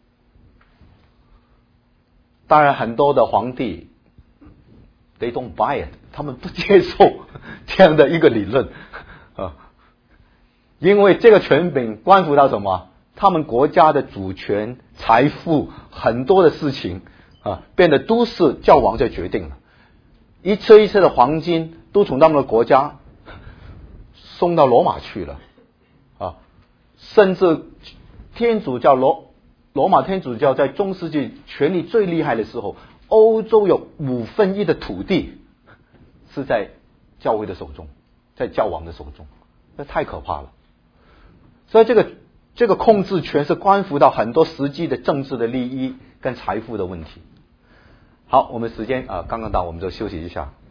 当然很多的皇帝 they don't buy it， 他们不接受这样的一个理论啊，因为这个权柄关乎到什么？他们国家的主权、财富，很多的事情啊，变得都是教王在决定了。一车一车的黄金都从他们的国家送到罗马去了啊，甚至天主教罗罗马天主教在中世纪权力最厉害的时候，欧洲有五分一的土地是在教会的手中，在教王的手中，那太可怕了。所以这个这个控制权是关乎到很多实际的政治的利益跟财富的问题。好，我们时间啊、呃、刚刚到，我们就休息一下。